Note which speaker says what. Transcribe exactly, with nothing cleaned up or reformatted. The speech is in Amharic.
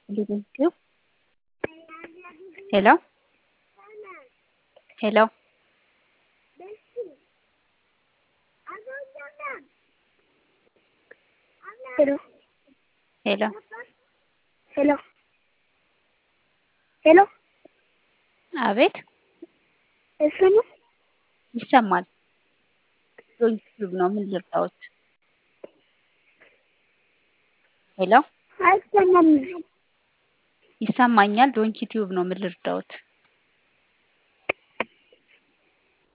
Speaker 1: ሊንኪው ሄሎ ሄሎ
Speaker 2: ሄሎ
Speaker 1: ሄሎ
Speaker 2: ሄሎ ሄሎ
Speaker 1: አቤት
Speaker 2: እሱኑ
Speaker 1: ይሰማል። ዩቲዩብ ነው ምን ልርዳዎት? ሄሎ
Speaker 2: አይሰማም።
Speaker 1: ይሰማኛል። ዶንኪ ቲዩብ ነው ምን ልርዳዎት?